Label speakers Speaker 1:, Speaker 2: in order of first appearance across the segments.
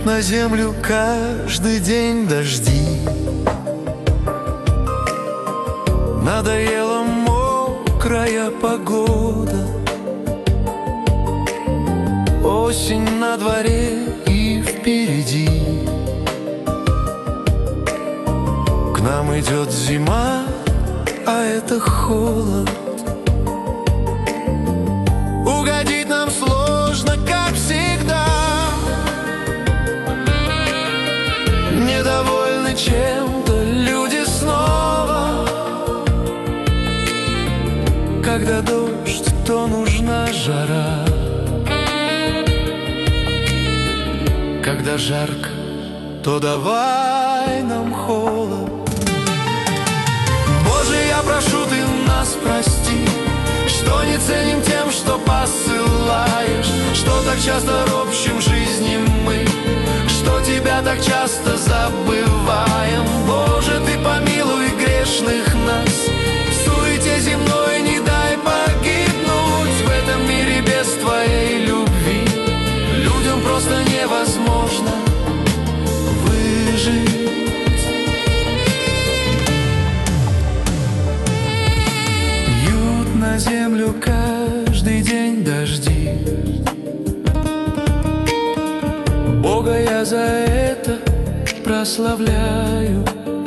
Speaker 1: на землю каждый день дожди. Надоела мокрая погода, осень на дворе и впереди. К нам идет зима, а это холод. Угодить нам сложно, как всегда. Недовольны чем-то люди снова. Когда дождь, то нужна жара. Когда жарко, то давай нам холод. Боже, я прошу, ты нас прости, что не ценим тем, что посылаешь, что так часто ропщим в жизни мы, что тебя так часто забываем. Боже, ты помилуй грешных нас, в суете земной не дай погибнуть в этом мире без твоей любви. Людям просто невозможно выжить. Льют на землю каждый день дожди. Бога я за это прославляю.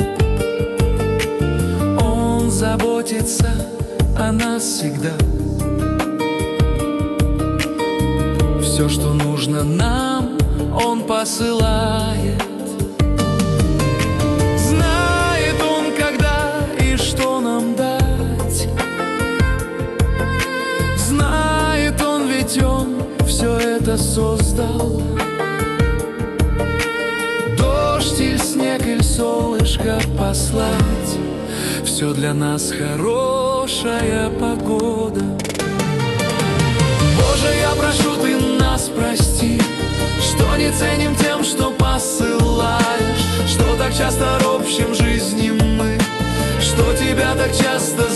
Speaker 1: Он заботится о нас всегда. Все, что нужно нам, Он посылает. Знает Он, когда и что нам дать. Знает Он, ведь Он все это создал. Дождь или снег, или солнышко послать, все для нас хорошая погода. Боже, я прошу, ты нас прости, что не ценим тем, что посылаешь, что так часто ропщим в жизни мы, что тебя так часто